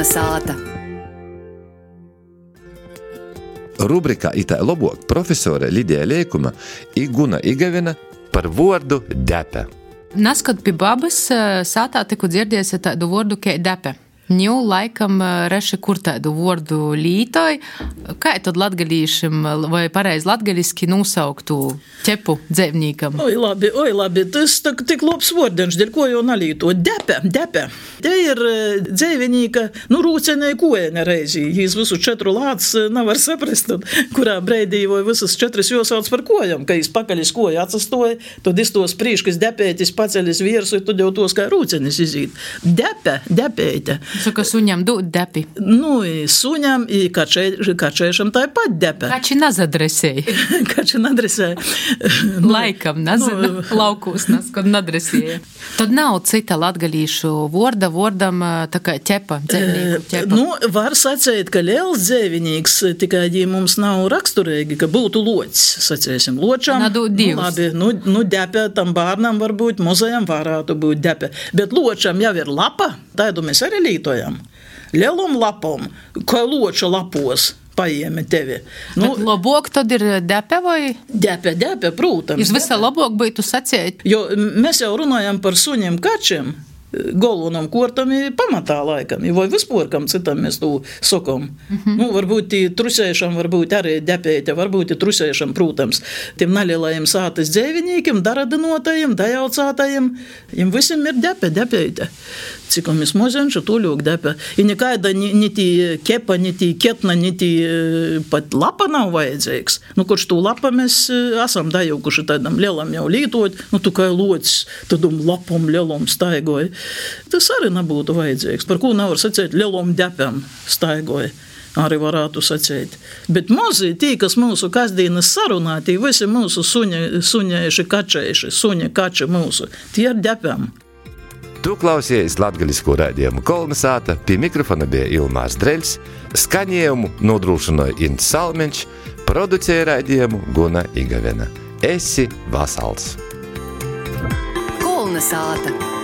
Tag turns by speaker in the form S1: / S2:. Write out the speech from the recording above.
S1: Sāta.
S2: Rubrikā itā lobok profesore Lidija Leikuma i Guna Igavena par vordu depe.
S3: Naskot pie babas, sātā tiku dzirdiesi tādu vordu kā depe. Ņū laikam reši kur tādu vordu lītoju. Kā tad latgalīšim vai pareizi latgaliski nosauktu ķepu dzēvnīkam?
S4: Oi labi, tas tik labs vordiņš, dēļ ko jau nalīto. Depe. Te ir dzēvinīka, rūcenei koēne reizi. Jīs visu 4 lāts nevar saprast, kurā breidī vai visas 4 josauc par kojam, ka jīs pakaļis koja atsastoja, tad tos prīškas depētis paceļis viersu, tad jau tos kā rūcenis izīt. Depeite.
S3: Saka, suņam dūt depi.
S4: Suņam i kačēšam tāpat depe.
S3: Kači nadresēja. Laikam, nezinu, laukūs naskod nadresēja. Tad nav cita latgalīšu vordam tā kā ķepa, dzēvnīku ķepa.
S4: Var sacēt, ka liels dzēvinīgs, tikai mums nav raksturīgi, ka būtu loķis, sacēsim, ločam.
S3: Nadūt divus.
S4: Labi, depe tam bārnam varbūt, mozajam varētu būt depe, bet ločam jau ir lapa, tādu mēs arī lītojam. Lielum lapom, kā loča lapos paiemi tevi.
S3: Bet labok tad ir depe vai?
S4: Depe, protams.
S3: Jūs visā labok būtu sacēt?
S4: Jo mēs jau runājam par suņiem kačiem, galvenam kortam ir pamatā laikam, vai vispār kam citam mēs to sokam. Varbūt trusēšam, varbūt arī depēte, varbūt trusēšam, protams, tiem nalielajiem sātas dzēvinīkiem, daradinotajiem, dajaucātajiem, jiem visiem ir depēte. Cik mēs mozenši, to ļok depe. I nekaida ni tī kepa, ni tī ketna, ni tī pat lapa nav vajadzīgs. Kurš to lapa mēs esam dajaukuši tādam lielam jau lītot, tu kā locis, tādam lapam lielam staigoja. Tas arī nebūtu vajadzīgs. Par ko nevar sacēt lielam depam staigoja. Arī varētu sacēt. Bet mozi, tī, kas mūsu kasdienas sarunā, tī visi mūsu suņēši kačēši, suņa kači mūsu, tie ir depam.
S2: Tu klausījies latgalisko raidījumu Kolna Sāta, pie mikrofona bija Ilmārs Dreļs, skaņējumu nodrūšanoja Ints Salmeņš, producēja raidījumu Guna Igavena. Esi vasals!
S1: Kolna Sāta.